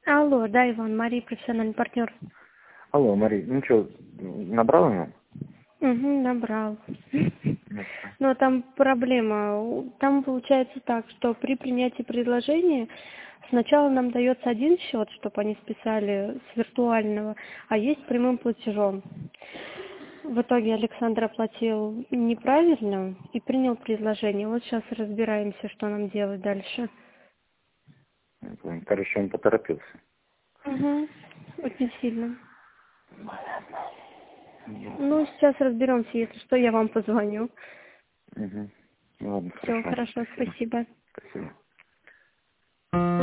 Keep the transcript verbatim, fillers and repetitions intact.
Алло, да, Иван, Мария, профессиональный партнер. Алло, Мария, ну что, набрал ему? Угу, набрал. Ну, Но там проблема. Там получается так, что при принятии предложения сначала нам дается один счет, чтобы они списали с виртуального, а есть прямым платежом. В итоге Александр оплатил неправильно и принял предложение. Вот сейчас разбираемся, что нам делать дальше. Короче, он поторопился. Угу, очень сильно. Ну, сейчас разберемся, если что, я вам позвоню. Угу. Ладно, Все, хорошо. хорошо, Спасибо. спасибо. Спасибо.